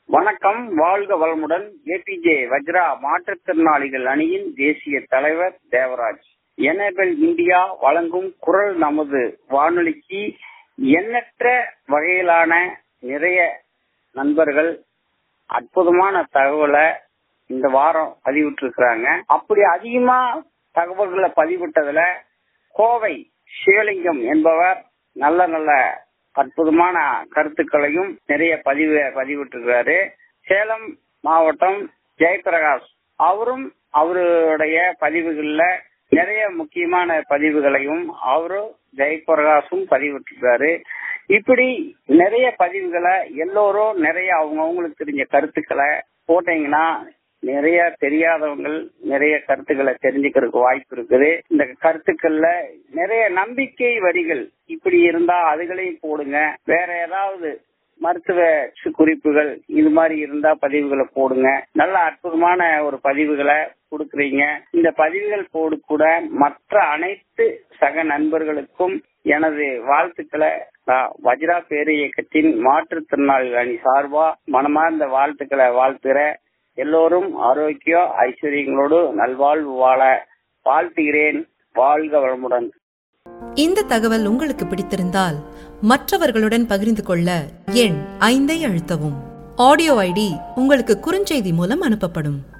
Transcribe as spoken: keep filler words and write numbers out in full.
வணக்கம், வாழ்க வளமுடன். ஏபிஜே வஜ்ரா மாற்றுத்திறனாளிகள் அணியின் தேசிய தலைவர் தேவராஜ். எனேபிள் இந்தியா வழங்கும் குரல் நமது வானொலிக்கு எண்ணற்ற வகையிலான நிறைய நண்பர்கள் அற்புதமான தகவலை இந்த வாரம் பதிவிட்டிருக்கிறாங்க. அப்படி அதிகமா தகவல்களை பதிவிட்டதுல கோவை சிவலிங்கம் என்பவர் நல்ல நல்ல அற்புதமான கருத்துக்களையும் நிறைய பதிவு பதிவிட்டிருக்கிறாரு. சேலம் மாவட்டம் ஜெயபிரகாஷ் அவரும் அவருடைய பதிவுகள்ல நிறைய முக்கியமான பதிவுகளையும் அவரும் ஜெயபிரகாஷும் பதிவிட்டிருக்காரு. இப்படி நிறைய பதிவுகளை எல்லோரும் நிறைய அவங்க அவங்களுக்கு தெரிஞ்ச கருத்துக்களை போட்டீங்கன்னா நிறைய தெரியாதவங்க நிறைய கருத்துக்களை தெரிஞ்சுக்கிறதுக்கு வாய்ப்பு இருக்குது. இந்த கருத்துக்கள்ல நிறைய நம்பிக்கை வரிகள் இப்படி இருந்தா அதுகளையும் போடுங்க. வேற ஏதாவது மருத்துவ குறிப்புகள் இது மாதிரி இருந்தா பதிவுகளை போடுங்க. நல்ல அற்புதமான ஒரு பதிவுகளை கொடுக்குறீங்க. இந்த பதிவுகள் போடு கூட மற்ற அனைத்து சக நண்பர்களுக்கும் எனது வாழ்த்துக்களை வஜ்ரா பேரு இயக்கத்தின் மாற்றுத்திறனாளிகள் அணி சார்பா மனமார்ந்த வாழ்த்துக்களை வாழ்த்துற எல்லோரும் ஆரோக்கியம் ஐஸ்வர்யங்களோடு நல்வாழ்வு வாழ வாழ்த்துகிறேன். வாழ்க வளமுடன். இந்த தகவல் உங்களுக்கு பிடித்திருந்தால் மற்றவர்களுடன் பகிர்ந்து கொள்ள எண் ஐந்தை அழுத்தவும். ஆடியோ ஐடி உங்களுக்கு குறுஞ்செய்தி மூலம் அனுப்பப்படும்.